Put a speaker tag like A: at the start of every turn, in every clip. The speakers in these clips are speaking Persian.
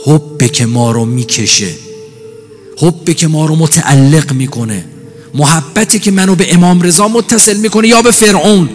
A: حبه که ما رو میکشه، حبه که ما رو متعلق میکنه، محبتی که منو به امام رضا متصل میکنه یا به فرعون.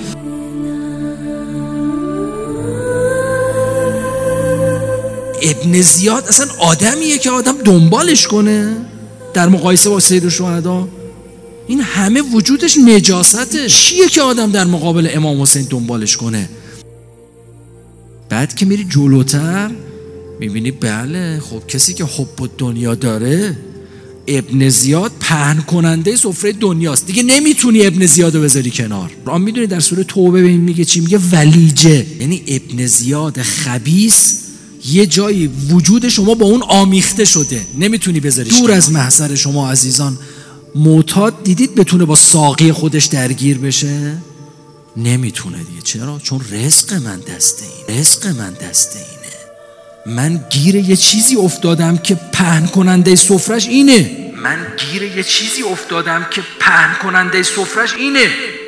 A: ابن زیاد اصلا آدمیه که آدم دنبالش کنه در مقایسه با سید الشهدا؟ این همه وجودش نجاسته، چیه که آدم در مقابل امام حسین دنبالش کنه؟ بعد که میری جلوتر میبینی بله خب کسی که حب دنیا داره ابن زیاد پهن کننده سفره دنیاست دیگه، نمیتونی ابن زیاد رو بذاری کنار. آن میدونی در سوره توبه ببین میگه چی؟ میگه ولیجه، یعنی ابن زیاد خبیث یه جایی وجود شما با اون آمیخته شده، نمیتونی بذاریش دور از محضر شما. عزیزان معتاد دیدید بتونه با ساقی خودش درگیر بشه؟ نمیتونه دیگه. چرا؟ چون رزق من دست اینه، رزق من دست اینه. من گیر یه چیزی افتادم که پهن کننده سفرش اینه، من گیر یه چیزی افتادم که پهن کننده سفرش اینه.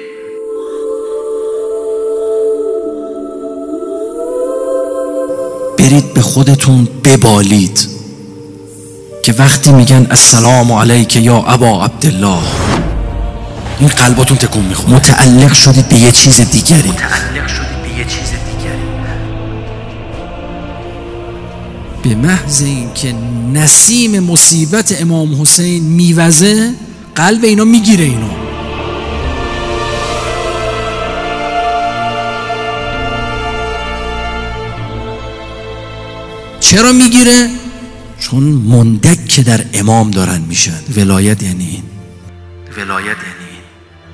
A: برید به خودتون ببالید که وقتی میگن السلام علیک یا ابا عبدالله این قلباتون تکون میخوره، متعلق شدید به یه چیز دیگری، متعلق شدید به یه چیز دیگری. به محض اینکه نسیم مصیبت امام حسین میوزه قلب اینا میگیره اینو. چرا میگیره؟ چون مندک در امام دارن میشن. ولایت یعنی این، ولایت یعنی این.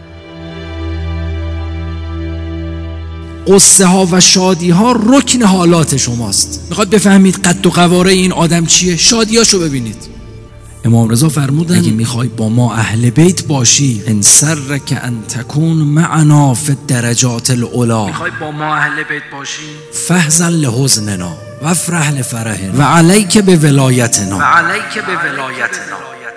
A: قصه ها و شادی ها رکن حالات شماست. میخواد بفهمید قد و قواره این آدم چیه؟ شادیاشو ببینید. امام رضا فرمودن اگه میخوای با ما اهل بیت باشی ان سرک ان تکون معنا فی الدرجات العلا، میخوای با ما اهل بیت باشی فحزن لحزننا و افرح لفرحنا و علیک به ولایتنا، و علیک به ولایتنا.